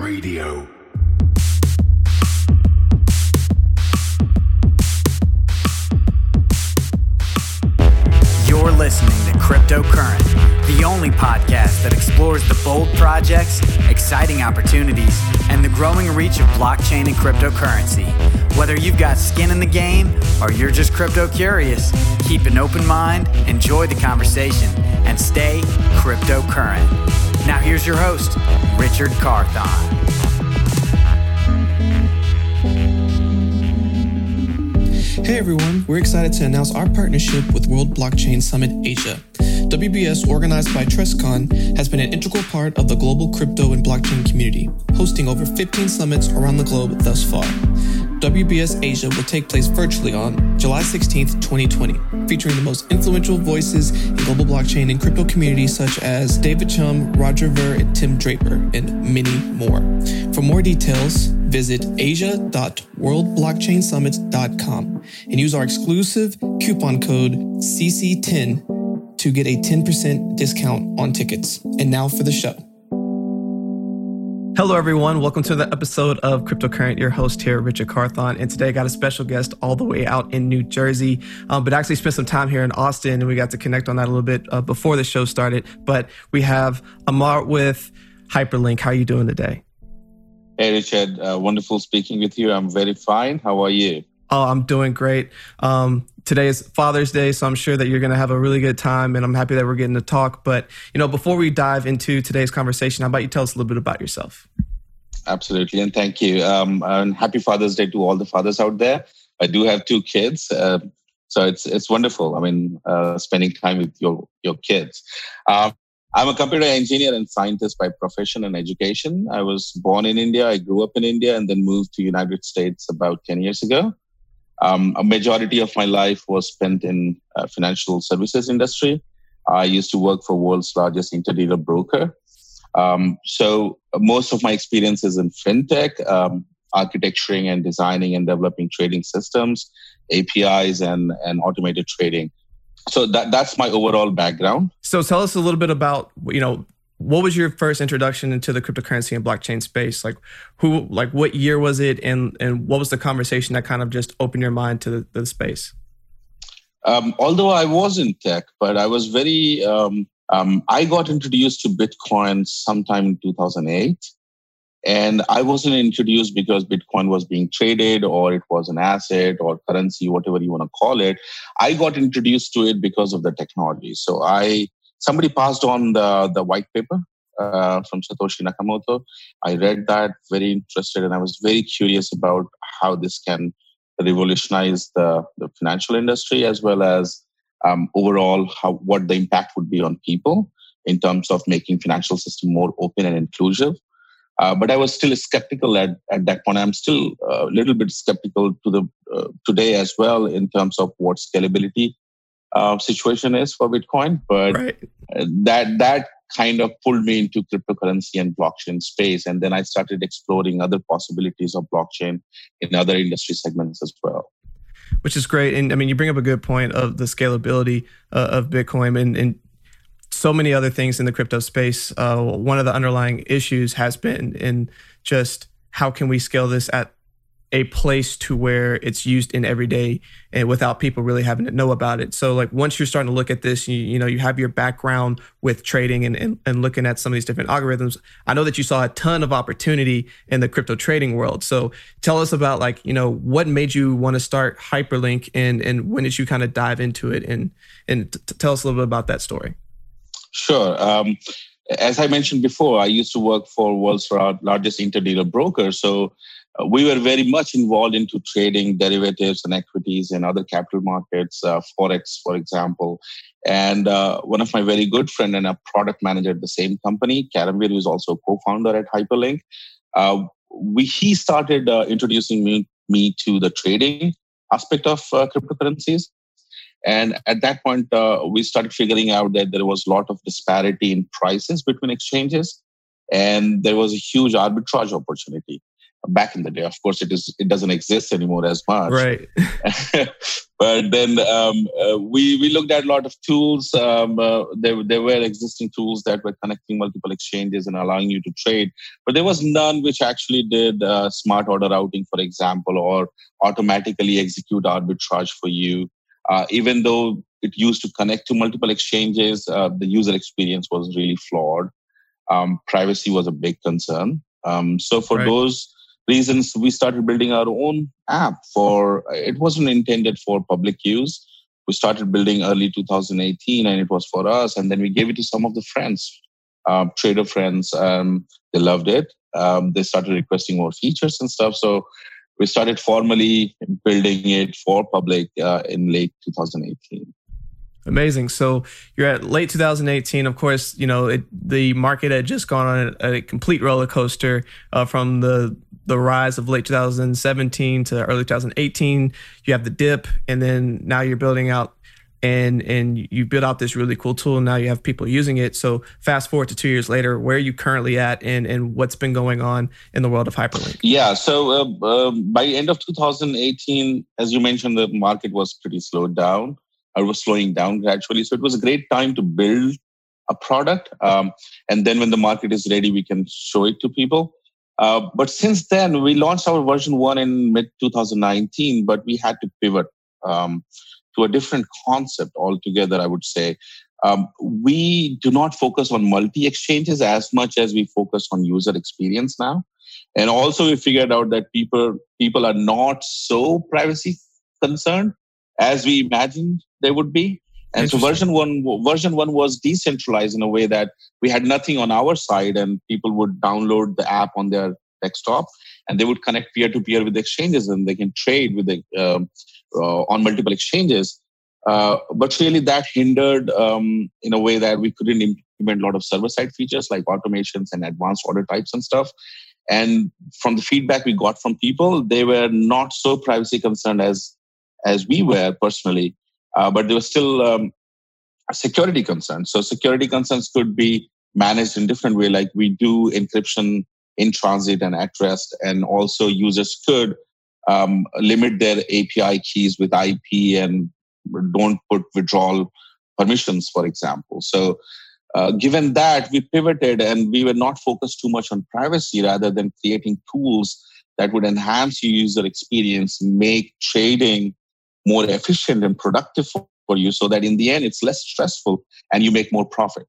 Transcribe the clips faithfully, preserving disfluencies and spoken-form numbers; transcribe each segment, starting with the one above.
Radio. You're listening to Cryptocurrent, the only podcast that explores the bold projects, exciting opportunities, and the growing reach of blockchain and cryptocurrency. Whether you've got skin in the game or you're just crypto curious, keep an open mind, enjoy the conversation, and stay cryptocurrent. Now here's your host, Richard Carthon. Hey everyone, we're excited to announce our partnership with World Blockchain Summit Asia. W B S, organized by TrustCon, has been an integral part of the global crypto and blockchain community, hosting over fifteen summits around the globe thus far. W B S Asia will take place virtually on July sixteenth, twenty twenty, featuring the most influential voices in global blockchain and crypto communities such as David Chum, Roger Ver, and Tim Draper, and many more. For more details, visit asia dot world blockchain summit dot com and use our exclusive coupon code C C ten to get a ten percent discount on tickets. And now for the show. Hello, everyone. Welcome to the episode of Cryptocurrent. Your host here, Richard Carthon. And today I got a special guest all the way out in New Jersey, um, but actually spent some time here in Austin, and we got to connect on that a little bit uh, before the show started. But we have Amar with Hyperlink. How are you doing today? Hey, Richard. Uh, wonderful speaking with you. I'm very fine. How are you? Oh, I'm doing great. Um, today is Father's Day, so I'm sure that you're going to have a really good time, and I'm happy that we're getting to talk. But, you know, before we dive into today's conversation, how about you tell us a little bit about yourself? Absolutely, and thank you. Um, and happy Father's Day to all the fathers out there. I do have two kids, uh, so it's it's wonderful. I mean, uh, spending time with your, your kids. Um, I'm a computer engineer and scientist by profession and education. I was born in India. I grew up in India and then moved to the United States about ten years ago. Um, a majority of my life was spent in uh, financial services industry. I used to work for world's largest interdealer broker. Um, so most of my experience is in fintech, um, architecturing and designing and developing trading systems, A P Is, and, and automated trading. So that that's my overall background. So tell us a little bit about, you know, what was your first introduction into the cryptocurrency and blockchain space? Like who, like what year was it? And, and what was the conversation that kind of just opened your mind to the, the space? Um, although I was in tech, but I was very, um, um, I got introduced to Bitcoin sometime in two thousand eight. And I wasn't introduced because Bitcoin was being traded or it was an asset or currency, whatever you want to call it. I got introduced to it because of the technology. So I, somebody passed on the, the white paper uh, from Satoshi Nakamoto. I read that, very interested, and I was very curious about how this can revolutionize the, the financial industry as well as um, overall how what the impact would be on people in terms of making financial system more open and inclusive. Uh, but I was still skeptical at, at that point. I'm still a little bit skeptical to the uh, today as well in terms of what scalability uh, situation is for Bitcoin. But right. uh, that that kind of pulled me into cryptocurrency and blockchain space. And then I started exploring other possibilities of blockchain in other industry segments as well. Which is great. And I mean, you bring up a good point of the scalability uh, of Bitcoin and, and so many other things in the crypto space. Uh, one of the underlying issues has been in just how can we scale this at a place to where it's used in every day and without people really having to know about it. So like once you're starting to look at this, you, you know, you have your background with trading and, and, and looking at some of these different algorithms. I know that you saw a ton of opportunity in the crypto trading world. So tell us about like, you know, what made you want to start Hyperlink and, and when did you kind of dive into it and, and t- tell us a little bit about that story. Sure. Um, as I mentioned before, I used to work for world's largest interdealer broker. So uh, we were very much involved into trading derivatives and equities and other capital markets, uh, Forex, for example. And uh, one of my very good friend and a product manager at the same company, Karamveer, who is also a co-founder at Hyperlink, uh, we he started uh, introducing me, me to the trading aspect of uh, cryptocurrencies. And at that point, uh, we started figuring out that there was a lot of disparity in prices between exchanges, and there was a huge arbitrage opportunity. back in the day. Of course, it is it doesn't exist anymore as much. Right. But then um, uh, we we looked at a lot of tools. Um, uh, there there were existing tools that were connecting multiple exchanges and allowing you to trade, but there was none which actually did uh, smart order routing, for example, or automatically execute arbitrage for you. Uh, even though it used to connect to multiple exchanges, uh, the user experience was really flawed. Um, privacy was a big concern. Um, so for right. those reasons, we started building our own app. For it wasn't intended for public use. We started building early two thousand eighteen, and it was for us. And then we gave it to some of the friends, uh, trader friends. Um, they loved it. Um, they started requesting more features and stuff. So we started formally building it for public uh, in late two thousand eighteen. Amazing. So you're at late two thousand eighteen. Of course, you know, it, the market had just gone on a, a complete roller coaster uh, from the the rise of late two thousand seventeen to early two thousand eighteen. You have the dip, and then now you're building out and and you built out this really cool tool. Now you have people using it. So fast forward to two years later, where are you currently at, and and what's been going on in the world of Hyperlink? Yeah. So uh, uh, by end of two thousand eighteen, as you mentioned, the market was pretty slowed down. It was slowing down gradually. So it was a great time to build a product. Um, and then when the market is ready, we can show it to people. Uh, but since then, we launched our version one in mid twenty nineteen, but we had to pivot um, to a different concept altogether, I would say. Um, we do not focus on multi-exchanges as much as we focus on user experience now. And also we figured out that people, people are not so privacy concerned as we imagined they would be. And so version one, version one was decentralized in a way that we had nothing on our side, and people would download the app on their desktop and they would connect peer-to-peer with the exchanges, and they can trade with the, uh, uh, on multiple exchanges. Uh, but really that hindered um, in a way that we couldn't implement a lot of server-side features like automations and advanced order types and stuff. And from the feedback we got from people, they were not so privacy concerned as as we were personally, uh, but there was still um, a security concerns. So security concerns could be managed in different way, like we do encryption in transit and at rest, and also users could um, limit their A P I keys with I P and don't put withdrawal permissions, for example. So uh, given that, we pivoted and we were not focused too much on privacy rather than creating tools that would enhance your user experience, make trading more efficient and productive for you, so that in the end it's less stressful and you make more profit.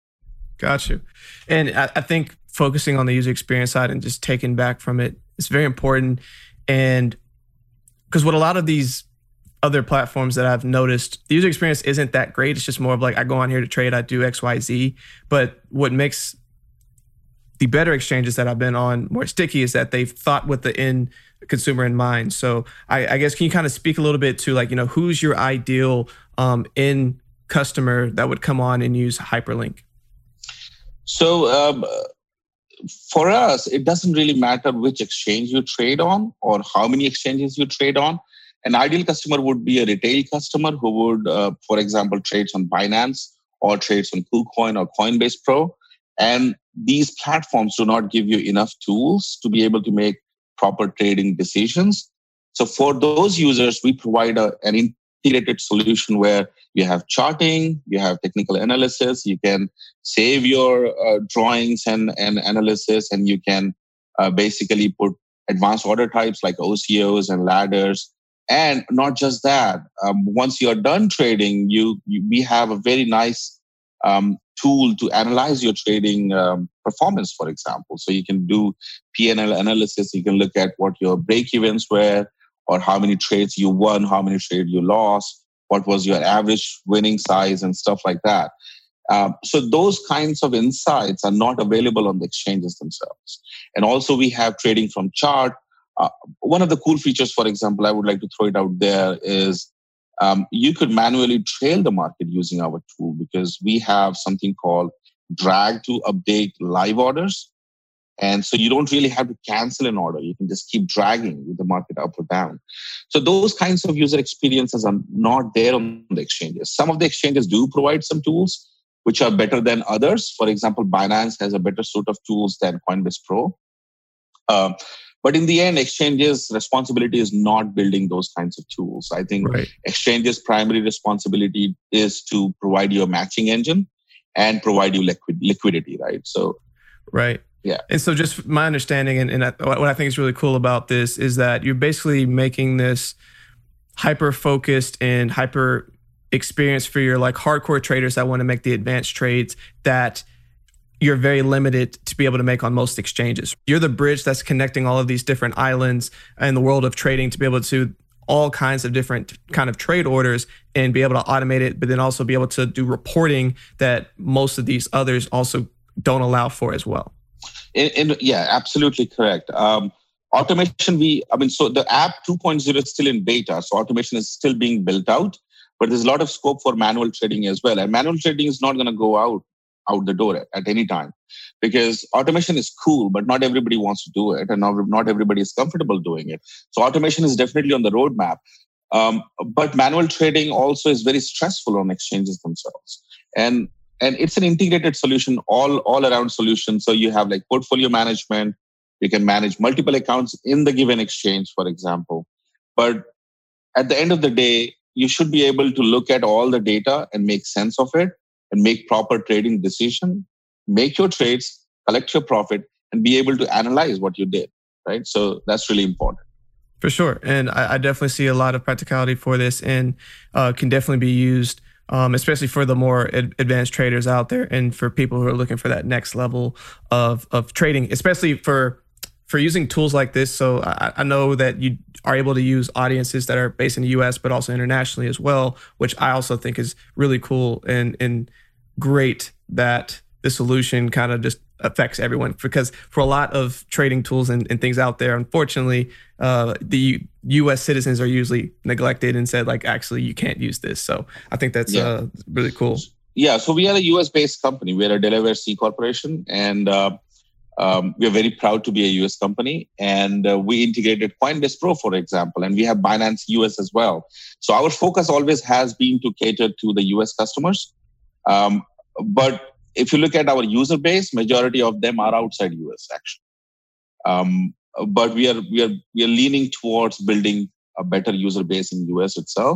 Got you. And I, I think focusing on the user experience side and just taking back from it is very important. And because what a lot of these other platforms that I've noticed, the user experience isn't that great. It's just more of like, I go on here to trade, I do X, Y, Z. But what makes the better exchanges that I've been on more sticky is that they've thought with the end consumer in mind. So I, I guess, can you kind of speak a little bit to, like, you know, who's your ideal um, end customer that would come on and use Hyperlink? So um, for us, it doesn't really matter which exchange you trade on or how many exchanges you trade on. An ideal customer would be a retail customer who would, uh, for example, trades on Binance or trades on KuCoin or Coinbase Pro. And these platforms do not give you enough tools to be able to make proper trading decisions. So for those users, we provide a, an integrated solution where you have charting, you have technical analysis, you can save your uh, drawings and, and analysis, and you can uh, basically put advanced order types like O C Os and ladders. And not just that, um, once you're done trading, you, you we have a very nice um, tool to analyze your trading um, performance, for example. So you can do P and L analysis. You can look at what your break evens were, or how many trades you won, how many trades you lost, what was your average winning size, and stuff like that. Um, so those kinds of insights are not available on the exchanges themselves. And also we have trading from chart. Uh, one of the cool features, for example, I would like to throw it out there is um, you could manually trail the market using our tool, because we have something called drag to update live orders. And so you don't really have to cancel an order. You can just keep dragging with the market up or down. So those kinds of user experiences are not there on the exchanges. Some of the exchanges do provide some tools which are better than others. For example, Binance has a better suite of tools than Coinbase Pro. Um, but in the end, exchanges' responsibility is not building those kinds of tools. I think right. exchanges' primary responsibility is to provide you a matching engine and provide you liquid, liquidity, right? So, right. Yeah. And so just my understanding and, and what I think is really cool about this is that you're basically making this hyper-focused and hyper experience for your like hardcore traders that want to make the advanced trades that you're very limited to be able to make on most exchanges. You're the bridge that's connecting all of these different islands in the world of trading to be able to all kinds of different kind of trade orders and be able to automate it, but then also be able to do reporting that most of these others also don't allow for as well. In, in, yeah, absolutely correct. Um, automation, we, I mean, so the app two point oh is still in beta, so automation is still being built out, but there's a lot of scope for manual trading as well. And manual trading is not going to go out out the door at, at any time, because automation is cool, but not everybody wants to do it, and not, not everybody is comfortable doing it. So automation is definitely on the roadmap. Um, but manual trading also is very stressful on exchanges themselves. And and it's an integrated solution, all, all around solution. So you have like portfolio management, you can manage multiple accounts in the given exchange, for example. But at the end of the day, you should be able to look at all the data and make sense of it and make proper trading decision, make your trades, collect your profit, and be able to analyze what you did, right? So that's really important. For sure. And I, I definitely see a lot of practicality for this and uh, can definitely be used, um, especially for the more ad- advanced traders out there and for people who are looking for that next level of, of trading, especially for for using tools like this. So I, I know that you are able to use audiences that are based in the U S, but also internationally as well, which I also think is really cool and, and great that the solution kind of just affects everyone. Because for a lot of trading tools and, and things out there, unfortunately, uh, the U S citizens are usually neglected and said, like, actually, you can't use this. So I think that's yeah. uh, really cool. Yeah, so we are a U S-based company. We're a Delaware C corporation, and uh, Um, we're very proud to be a U S company, and uh, we integrated Coinbase Pro, for example, and we have Binance U S as well. So our focus always has been to cater to the U S customers. Um, but if you look at our user base, majority of them are outside U S actually. Um, but we are we are we are leaning towards building a better user base in U S itself,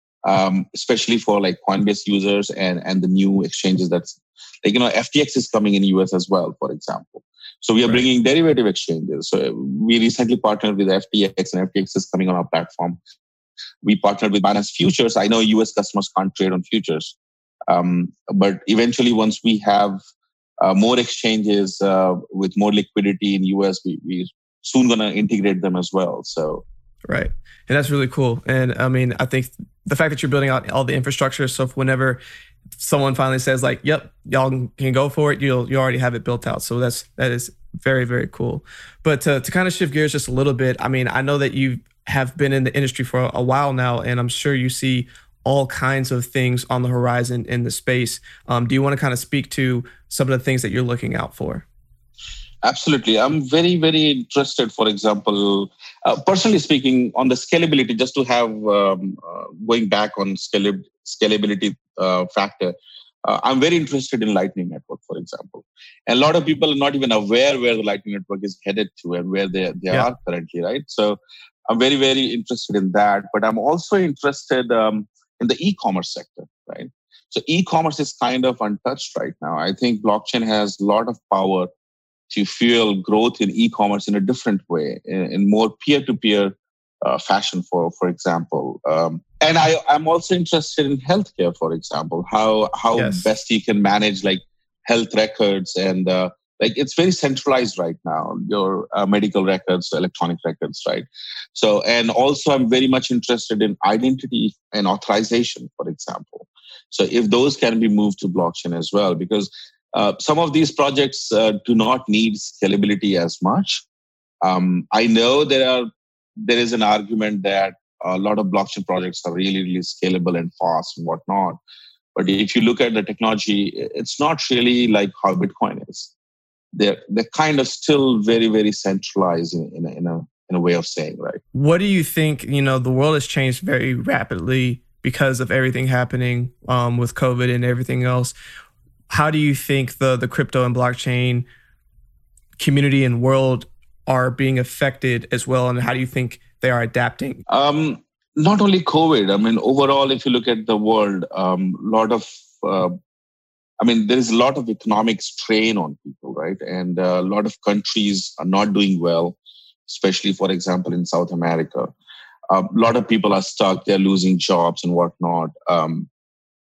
um, especially for like Coinbase users and and the new exchanges that's like you know F T X is coming in U S as well, for example. So we are right. bringing derivative exchanges. So we recently partnered with F T X, and F T X is coming on our platform. We partnered with Binance Futures. I know U S customers can't trade on futures, um, but eventually, once we have uh, more exchanges uh, with more liquidity in U S, we we soon going to integrate them as well. So right, and that's really cool. And I mean, I think the fact that you're building out all the infrastructure, so whenever someone finally says like, yep, y'all can go for it, you'll you already have it built out. So that's that is very, very cool. But to, to kind of shift gears just a little bit, I mean, I know that you have been in the industry for a while now, and I'm sure you see all kinds of things on the horizon in the space. Um, do you want to kind of speak to some of the things that you're looking out for? Absolutely. I'm very, very interested, for example, uh, personally speaking, on the scalability, just to have, um, uh, going back on scalab- scalability uh, factor, uh, I'm very interested in Lightning Network, for example. And a lot of people are not even aware where the Lightning Network is headed to and where they, they yeah. are currently, right? So I'm very, very interested in that. But I'm also interested um, in the e-commerce sector, right? So e-commerce is kind of untouched right now. I think blockchain has a lot of power to fuel growth in e-commerce in a different way, in, in more peer-to-peer uh, fashion, for for example. Um, and I, I'm also interested in healthcare, for example, how how yes. best you can manage like health records and uh, like it's very centralized right now, your uh, medical records, electronic records, right? So, and also I'm very much interested in identity and authorization, for example. So if those can be moved to blockchain as well, because Uh, some of these projects uh, do not need scalability as much. Um, I know there are there is an argument that a lot of blockchain projects are really, really scalable and fast and whatnot. But if you look at the technology, it's not really like how Bitcoin is. They're they're kind of still very, very centralized in, in, a, in a in a way of saying, right? What do you think? You know, the world has changed very rapidly because of everything happening um, with COVID and everything else. How do you think the the crypto and blockchain community and world are being affected as well, and how do you think they are adapting? Um, not only COVID. I mean, overall, if you look at the world, a um, lot of, uh, I mean, there is a lot of economic strain on people, right? And uh, a lot of countries are not doing well, especially, for example, in South America. A lot of people are stuck, they're losing jobs and whatnot. Um,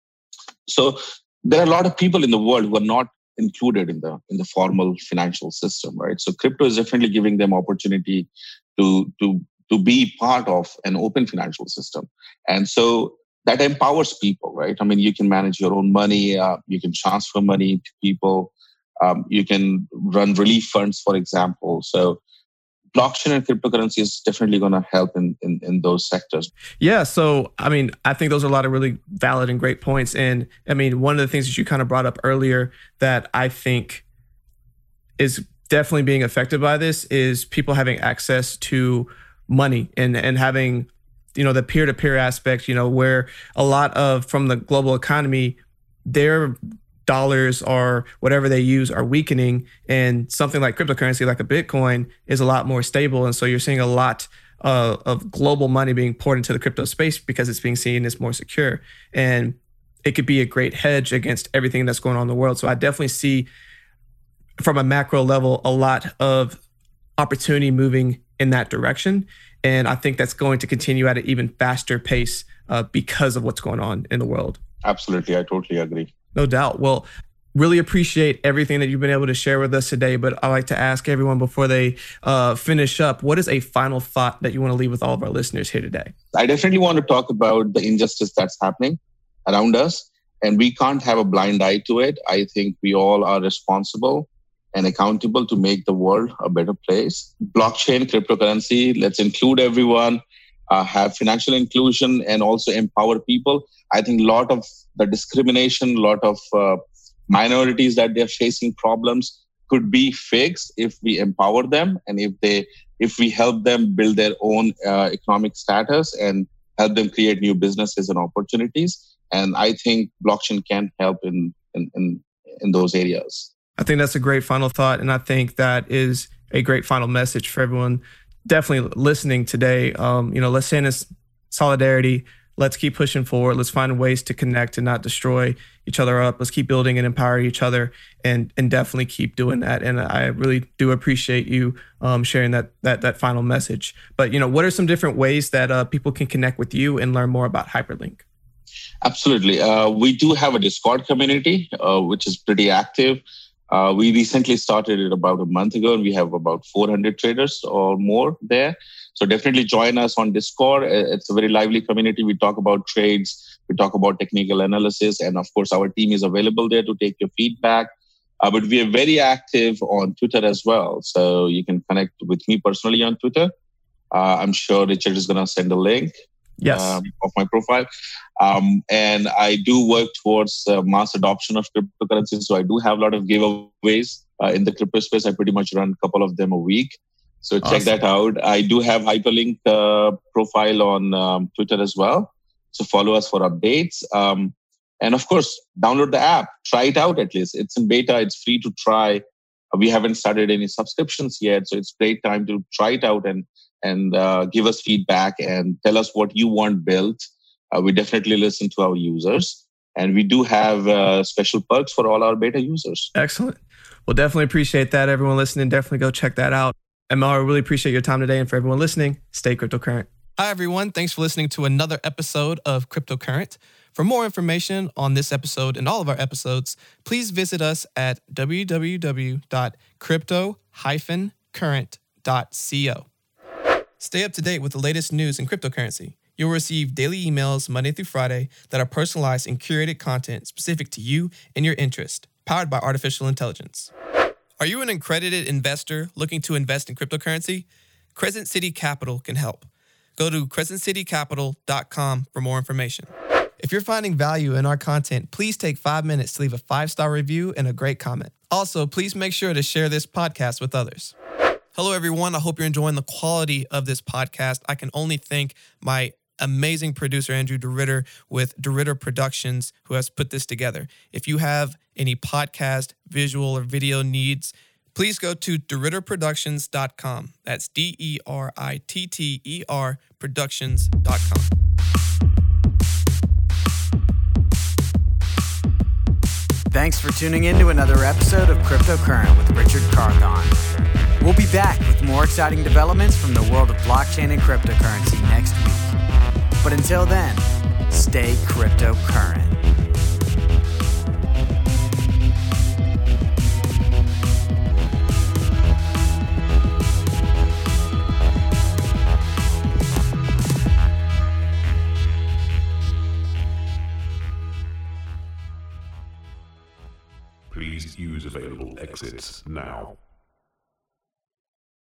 so there are a lot of people in the world who are not included in the in the formal financial system, right? So crypto is definitely giving them opportunity to to to be part of an open financial system. And so that empowers people, right? I mean, you can manage your own money, uh, you can transfer money to people, um, you can run relief funds, for example. So blockchain and cryptocurrency is definitely going to help in, in, in those sectors. Yeah. So, I mean, I think those are a lot of really valid and great points. And I mean, one of the things that you kind of brought up earlier that I think is definitely being affected by this is people having access to money and, and having, you know, the peer-to-peer aspect, you know, where a lot of, from the global economy, their dollars or whatever they use are weakening, and something like cryptocurrency, like a Bitcoin, is a lot more stable. And so you're seeing a lot uh, of global money being poured into the crypto space because it's being seen as more secure. And it could be a great hedge against everything that's going on in the world. So I definitely see, from a macro level, a lot of opportunity moving in that direction. And I think that's going to continue at an even faster pace uh, because of what's going on in the world. Absolutely. I totally agree. No doubt. Well, really appreciate everything that you've been able to share with us today. But I like to ask everyone before they uh, finish up, what is a final thought that you want to leave with all of our listeners here today? I definitely want to talk about the injustice that's happening around us, and we can't have a blind eye to it. I think we all are responsible and accountable to make the world a better place. Blockchain, cryptocurrency, let's include everyone, uh, have financial inclusion, and also empower people. I think a lot of the discrimination, a lot of uh, minorities that they're facing problems could be fixed if we empower them, and if they, if we help them build their own uh, economic status and help them create new businesses and opportunities. And I think blockchain can help in in in, in those areas. I think that's a great final thought, and I think that is a great final message for everyone definitely listening today. Um, you know, let's stand in solidarity. Let's keep pushing forward. Let's find ways to connect and not destroy each other up. Let's keep building and empowering each other, and and definitely keep doing that. And I really do appreciate you um, sharing that that that final message. But you know, what are some different ways that uh, people can connect with you and learn more about Hyperlink? Absolutely. Uh, we do have a Discord community, uh, which is pretty active. Uh, we recently started it about a month ago, and we have about four hundred traders or more there. So definitely join us on Discord. It's a very lively community. We talk about trades, we talk about technical analysis, and of course, our team is available there to take your feedback. Uh, but we are very active on Twitter as well. So you can connect with me personally on Twitter. Uh, I'm sure Richard is going to send a link. Yes. Um, of my profile. Um, and I do work towards uh, mass adoption of cryptocurrencies. So I do have a lot of giveaways uh, in the crypto space. I pretty much run a couple of them a week. So awesome. Check that out. I do have Hyperlink uh, profile on um, Twitter as well. So follow us for updates. Um, and of course, download the app. Try it out at least. It's in beta. It's free to try. We haven't started any subscriptions yet. So it's great time to try it out and and uh, give us feedback and tell us what you want built. Uh, we definitely listen to our users. And we do have uh, special perks for all our beta users. Excellent. Well, definitely appreciate that. Everyone listening, definitely go check that out. And Mal, I really appreciate your time today. And for everyone listening, stay cryptocurrent. Hi, everyone. Thanks for listening to another episode of Cryptocurrent. For more information on this episode and all of our episodes, please visit us at w w w dot crypto dash current dot co. Stay up to date with the latest news in cryptocurrency. You'll receive daily emails Monday through Friday that are personalized and curated content specific to you and your interest, powered by artificial intelligence. Are you an accredited investor looking to invest in cryptocurrency? Crescent City Capital can help. Go to crescent city capital dot com for more information. If you're finding value in our content, please take five minutes to leave a five-star review and a great comment. Also, please make sure to share this podcast with others. Hello, everyone. I hope you're enjoying the quality of this podcast. I can only thank my amazing producer, Andrew DeRitter, with DeRitter Productions, who has put this together. If you have any podcast, visual, or video needs, please go to deritter productions dot com. That's D E R I T T E R productions dot com. Thanks for tuning in to another episode of Cryptocurrent with Richard Carthon. We'll be back with more exciting developments from the world of blockchain and cryptocurrency next week. But until then, stay cryptocurrent. Please use available exits now.